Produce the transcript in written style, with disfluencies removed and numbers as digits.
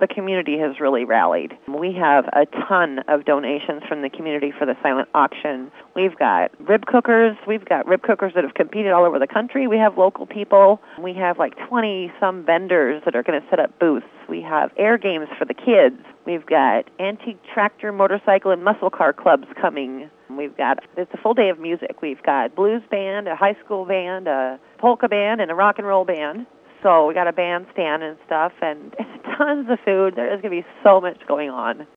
the community has really rallied. We have a ton of donations from the community for the silent auction. We've got rib cookers. We've got rib cookers that have competed all over the country. We have local people. We have like 20-some vendors that are going to set up booths. We have air games for the kids. We've got antique tractor, motorcycle, and muscle car clubs coming. It's a full day of music. We've got blues band, a high school band, a polka band, and a rock and roll band. So we got a bandstand and stuff, and tons of food. There is going to be so much going on.